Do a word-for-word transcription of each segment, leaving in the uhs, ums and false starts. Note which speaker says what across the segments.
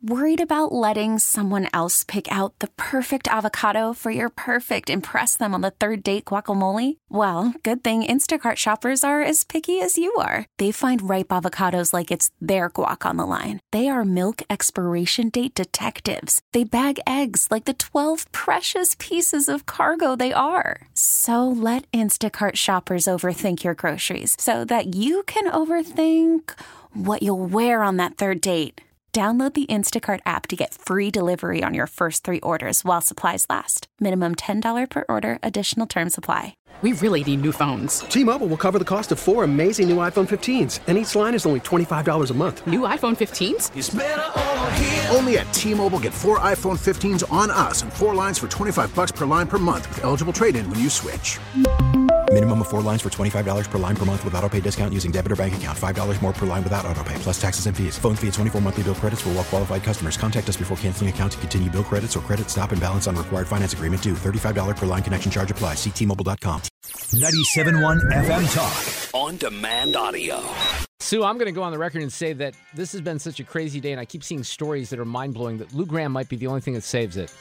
Speaker 1: Worried about letting someone else pick out the perfect avocado for your perfect impress them on the third date guacamole? Well, good thing Instacart shoppers are as picky as you are. They find ripe avocados like it's their guac on the line. They are milk expiration date detectives. They bag eggs like the twelve precious pieces of cargo they are. So let Instacart shoppers overthink your groceries so that you can overthink what you'll wear on that third date. Download the Instacart app to get free delivery on your first three orders while supplies last. Minimum ten dollars per order. Additional terms apply.
Speaker 2: We really need new phones.
Speaker 3: T-Mobile will cover the cost of four amazing new iPhone fifteens, and each line is only twenty-five dollars a month.
Speaker 2: New iPhone fifteens?
Speaker 4: It's better over here.
Speaker 5: Only at T-Mobile, get four iPhone fifteens on us and four lines for twenty-five dollars per line per month with eligible trade-in when you switch.
Speaker 6: Minimum of four lines for twenty-five dollars per line per month with autopay discount using debit or bank account. five dollars more per line without autopay, plus taxes and fees. Phone fee at twenty-four monthly bill credits for well-qualified customers. Contact us before canceling account to continue bill credits or credit stop and balance on required finance agreement due. thirty-five dollars per line connection charge applies. See T Mobile dot com.
Speaker 7: ninety-seven point one F M Talk. On demand audio.
Speaker 8: Sue, I'm going to go on the record and say that this has been such a crazy day, and I keep seeing stories that are mind-blowing that Lou Gramm might be the only thing that saves it.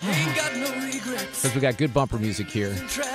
Speaker 8: Because we got good bumper music here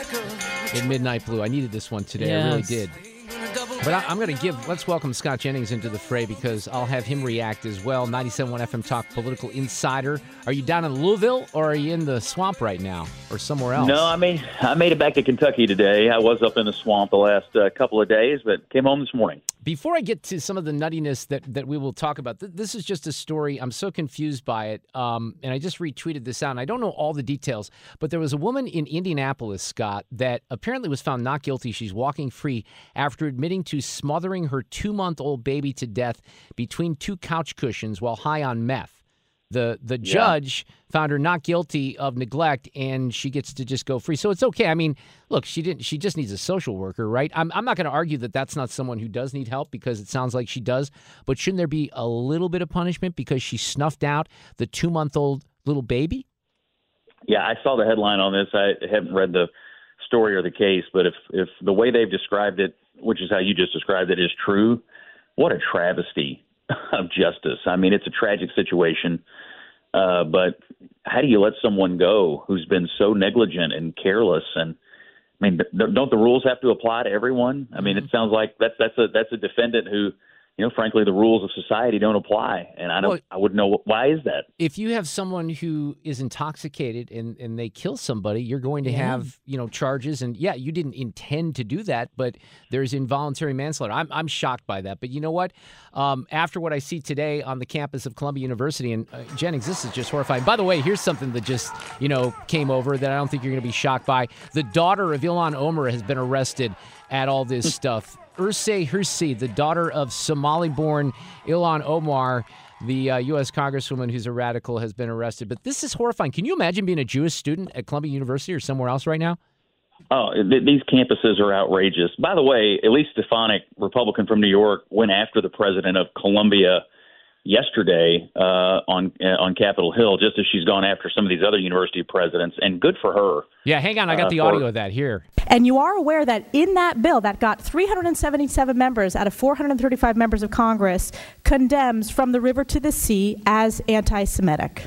Speaker 8: in Midnight Blue. I needed this one today. Yes. I really did. But I, I'm going to give, let's welcome Scott Jennings into the fray because I'll have him react as well. ninety-seven point one F M Talk Political Insider. Are you down in Louisville or are you in the swamp right now or somewhere else?
Speaker 9: No, I mean, I made it back to Kentucky today. I was up in the swamp the last uh, couple of days, but came home this morning.
Speaker 8: Before I get to some of the nuttiness that, that we will talk about, th- this is just a story. I'm so confused by it, um, and I just retweeted this out, and I don't know all the details, but there was a woman in Indianapolis, Scott, that apparently was found not guilty. She's walking free after admitting to smothering her two-month-old baby to death between two couch cushions while high on meth. The the
Speaker 9: Yeah.
Speaker 8: judge found her not guilty of neglect, and she gets to just go free. So it's okay. I mean, look, she didn't. She just needs a social worker, right? I'm I'm not going to argue that that's not someone who does need help because it sounds like she does. But shouldn't there be a little bit of punishment because she snuffed out the two-month-old little baby?
Speaker 9: Yeah, I saw the headline on this. I haven't read the story or the case, but if if the way they've described it, which is how you just described it, is true, what a travesty of justice. I mean, it's a tragic situation, uh, but how do you let someone go who's been so negligent and careless? And I mean, don't the rules have to apply to everyone? I mean, it sounds like that's that's a that's a defendant who, you know, frankly, the rules of society don't apply, and I don't. Well, I wouldn't know why is that.
Speaker 8: If you have someone who is intoxicated and, and they kill somebody, you're going to yeah. have you know charges, and yeah, you didn't intend to do that, but there's involuntary manslaughter. I'm I'm shocked by that, but you know what? Um, after what I see today on the campus of Columbia University, and uh, Jennings, this is just horrifying. By the way, here's something that just you know came over that I don't think you're going to be shocked by. The daughter of Ilhan Omar has been arrested at all this stuff. Irsay Hirsi, the daughter of Somali-born Ilhan Omar, the uh, U S congresswoman who's a radical, has been arrested. But this is horrifying. Can you imagine being a Jewish student at Columbia University or somewhere else right now?
Speaker 9: Oh, th- these campuses are outrageous. By the way, Elise Stefanik, Republican from New York, went after the president of Columbia yesterday uh, on uh, on Capitol Hill, just as she's gone after some of these other university presidents, and good for her.
Speaker 8: Yeah, hang on. I got the uh, audio for, of that here.
Speaker 10: And you are aware that in that bill that got three hundred seventy-seven members out of four hundred thirty-five members of Congress condemns From the River to the Sea as anti-Semitic.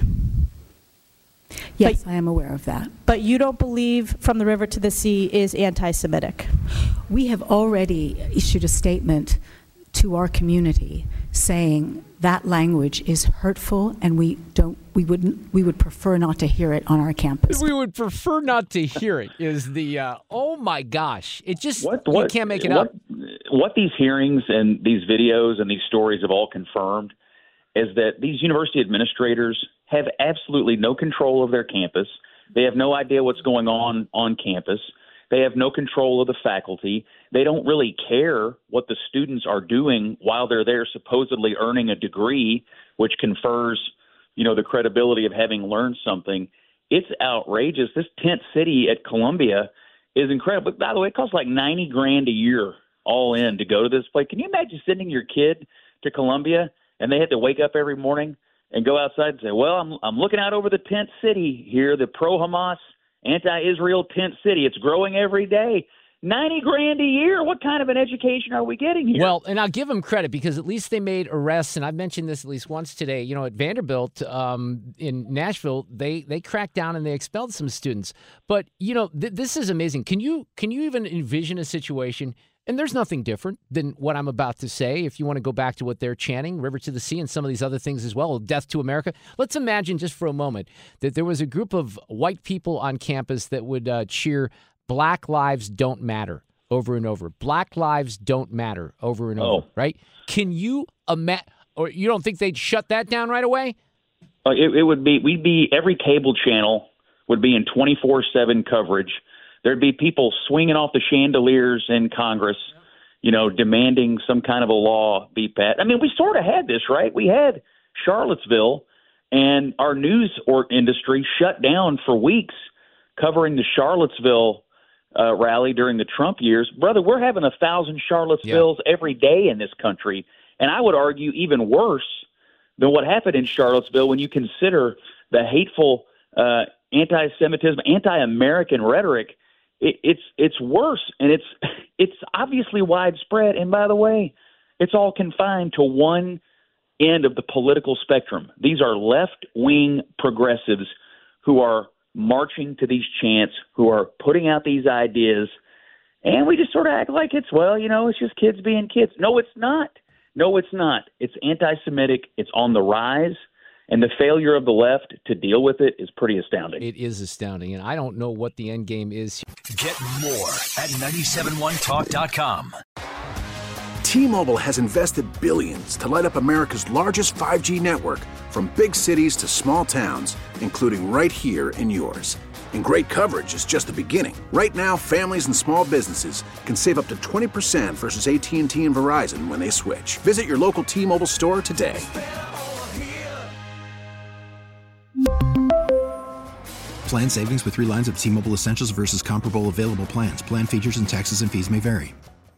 Speaker 11: Yes,
Speaker 10: but,
Speaker 11: I am aware of that.
Speaker 10: But you don't believe From the River to the Sea is anti-Semitic?
Speaker 11: We have already issued a statement to our community saying that language is hurtful and we don't we wouldn't we would prefer not to hear it on our campus.
Speaker 8: We would prefer not to hear it is the uh, oh my gosh. It just
Speaker 9: what, what,
Speaker 8: you can't make it
Speaker 9: what,
Speaker 8: up.
Speaker 9: What these hearings and these videos and these stories have all confirmed is that these university administrators have absolutely no control of their campus. They have no idea what's going on on campus. They have no control of the faculty. They don't really care what the students are doing while they're there supposedly earning a degree, which confers, you know, the credibility of having learned something. It's outrageous. This tent city at Columbia is incredible. By the way, it costs like ninety grand a year all in to go to this place. Can you imagine sending your kid to Columbia and they had to wake up every morning and go outside and say, well, I'm, I'm looking out over the tent city here, the pro-Hamas, anti-Israel tent city. It's growing every day. ninety grand a year. What kind of an education are we getting here?
Speaker 8: Well, and I'll give them credit because at least they made arrests, and I've mentioned this at least once today. You know, at Vanderbilt um, in Nashville, they they cracked down and they expelled some students. But you know, th- this is amazing. Can you can you even envision a situation? And there's nothing different than what I'm about to say. If you want to go back to what they're chanting, River to the Sea and some of these other things as well, Death to America. Let's imagine just for a moment that there was a group of white people on campus that would uh, cheer Black Lives Don't Matter over and over. Black Lives Don't Matter over and over,
Speaker 9: oh.
Speaker 8: right? Can you imagine, or you don't think they'd shut that down right away?
Speaker 9: Uh, it, it would be, we'd be, every cable channel would be in twenty-four seven coverage. There'd be people swinging off the chandeliers in Congress, you know, demanding some kind of a law be passed. I mean, we sort of had this, right? We had Charlottesville, and our news or industry shut down for weeks covering the Charlottesville uh, rally during the Trump years. Brother, we're having a thousand Charlottesvilles yeah. every day in this country. And I would argue even worse than what happened in Charlottesville when you consider the hateful uh, anti-Semitism, anti-American rhetoric. It, it's it's worse, and it's it's obviously widespread. And by the way, it's all confined to one end of the political spectrum. These are left-wing progressives who are marching to these chants, who are putting out these ideas, and we just sort of act like it's, well, you know, it's just kids being kids. No, it's not. No, it's not. It's anti-Semitic. It's on the rise. And the failure of the left to deal with it is pretty astounding.
Speaker 8: It is astounding, and I don't know what the end game is.
Speaker 7: Get more at nine seven one talk dot com.
Speaker 5: T-Mobile has invested billions to light up America's largest five G network, from big cities to small towns, including right here in yours. And great coverage is just the beginning. Right now, families and small businesses can save up to twenty percent versus A T and T and Verizon when they switch. Visit your local T-Mobile store today.
Speaker 6: Plan savings with three lines of T-Mobile Essentials versus comparable available plans. Plan features and taxes and fees may vary.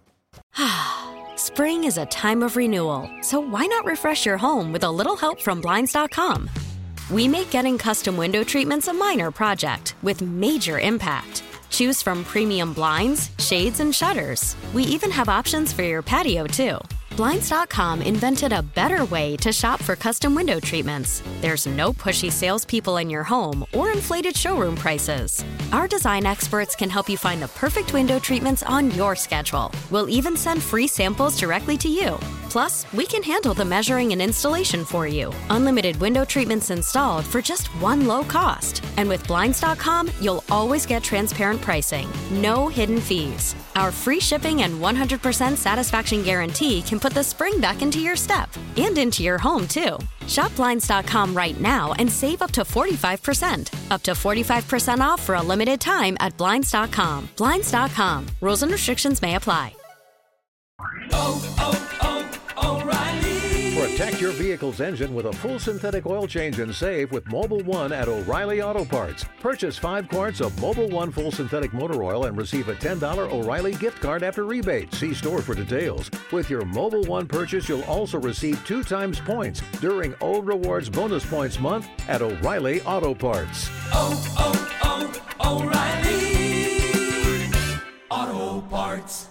Speaker 4: Spring is a time of renewal, so why not refresh your home with a little help from Blinds dot com? We make getting custom window treatments a minor project with major impact. Choose from premium blinds, shades, and shutters. We even have options for your patio, too. Blinds dot com invented a better way to shop for custom window treatments. There's no pushy salespeople in your home or inflated showroom prices. Our design experts can help you find the perfect window treatments on your schedule. We'll even send free samples directly to you. Plus, we can handle the measuring and installation for you. Unlimited window treatments installed for just one low cost. And with Blinds dot com, you'll always get transparent pricing. No hidden fees. Our free shipping and one hundred percent satisfaction guarantee can put the spring back into your step and into your home, too. Shop Blinds dot com right now and save up to forty-five percent. Up to forty-five percent off for a limited time at Blinds dot com. Blinds dot com. Rules and restrictions may apply.
Speaker 12: Oh, oh, oh, O'Reilly.
Speaker 13: Protect your vehicle's engine with a full synthetic oil change and save with Mobil one at O'Reilly Auto Parts. Purchase five quarts of Mobil one full synthetic motor oil and receive a ten dollars O'Reilly gift card after rebate. See store for details. With your Mobil one purchase, you'll also receive two times points during O Rewards Bonus Points Month at O'Reilly Auto Parts.
Speaker 12: Oh, oh, oh, O'Reilly Auto Parts.